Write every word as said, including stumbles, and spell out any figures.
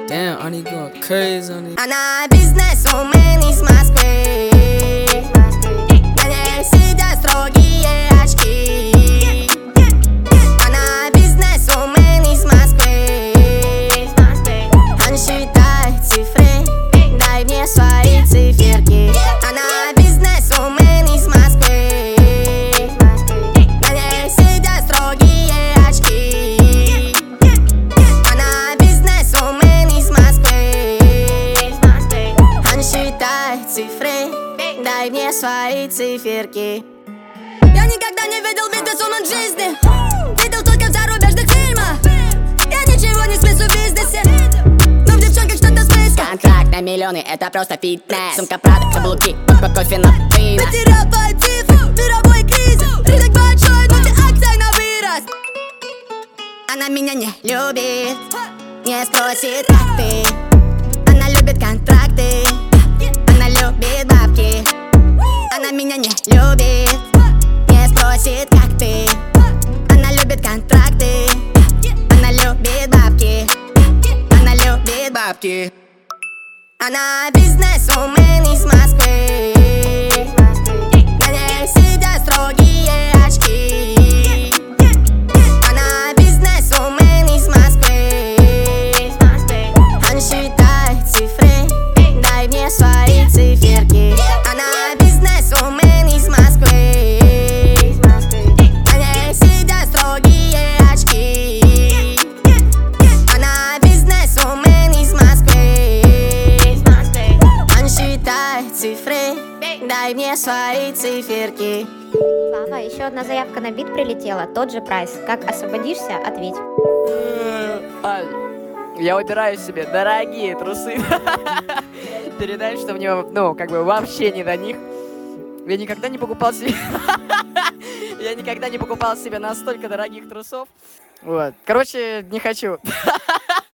Damn, I need go crazy on it. Она бизнесвумен из Москвы. На ней сидят строгие очки. Она бизнесвумен из Москвы. Он считает цифры, дай мне свои циферки. Она бизнесвумен из Москвы. На ней сидят строгие очки. Она бизнесвумен из Москвы. Он считает цифры, дай мне свои циферки. Я никогда не видел бизнесвумен в жизни. Видел только в зарубежных фильмах. Я ничего не смыслю в бизнесе, но в девчонках что-то смысл. Контракт на миллионы, это просто фитнес. Сумка Прада, каблуки, кока, кофе, на пиво. Потерял твои цифры, мировой кризис. Рынок большой, но ты акция на вырост. Она меня не любит, не спросит, как ты. Она любит контракты, она любит бабки. Она меня не любит, не спросит, как ты. Она любит контракты, она любит бабки. Она любит бабки. Она бизнесвумен из Москвы. На ней сидят строгие очки. Она бизнесвумен из Москвы. Он считает цифры, дай мне свои циферки. Она бизнесвумен из Москвы. На ней сидят строгие очки. Она бизнесвумен из Москвы. Он считает цифры, дай мне свои циферки. Слава, еще одна заявка на бит прилетела, тот же прайс. Как освободишься, ответь. Аль, я выбираю себе дорогие трусы. Передай, что мне, ну, как бы вообще не до них. Я никогда не покупал себе... Я никогда не покупал себе настолько дорогих трусов. Вот. Короче, не хочу.